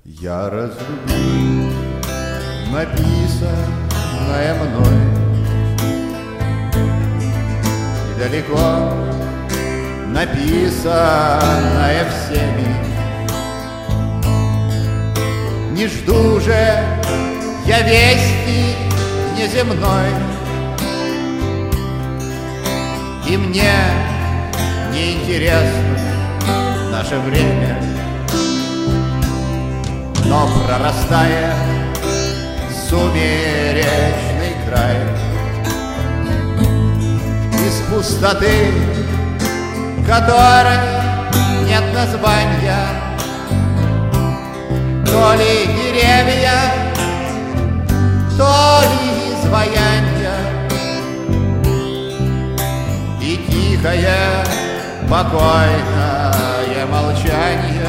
Я разлюбил написанное мной, и далеко написанное всеми. Не жду же я вести неземной, и мне не интересно наше время. Но прорастая сумеречный край, из пустоты, которой нет названия, то ли деревья, то ли изваянья, и тихое, покойное молчание.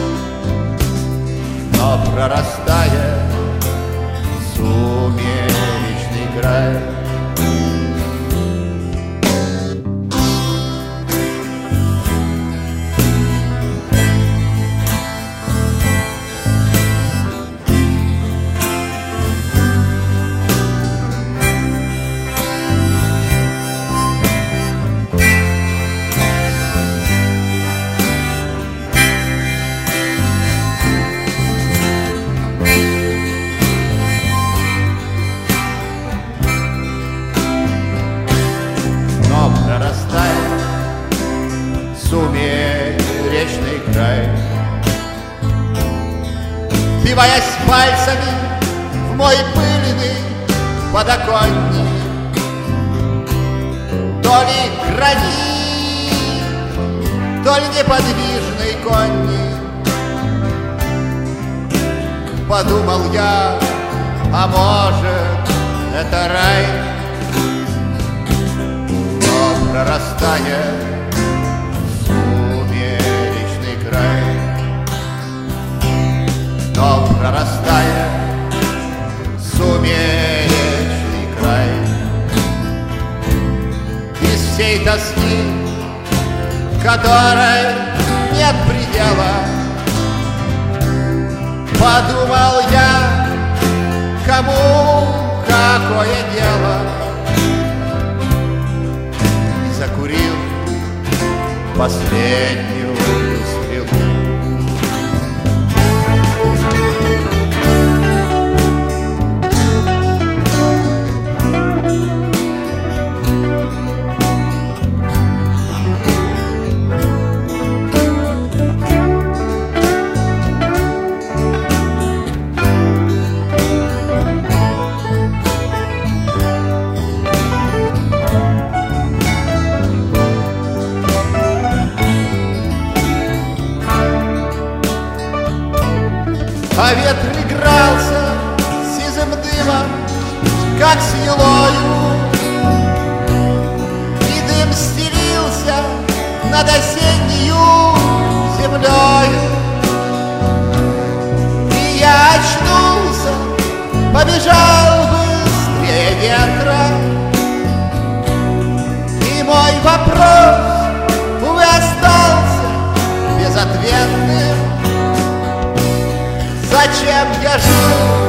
Но прорастая сумеречный край, сумеречный край, впиваясь пальцами в мой пыльный подоконник, то ли гранит, то ли неподвижный конник. Подумал я, а может, это рай, но прорастая но прорастая сумеречный край, из всей тоски, которой нет предела, подумал я, кому какое дело, и закурил последнюю стрелу. А ветер игрался сизым дымом, как с елою, и дым стелился над осеннею землею. И я очнулся, побежал быстрее ветра, и мой вопрос, увы, остался безответным. Зачем я живу?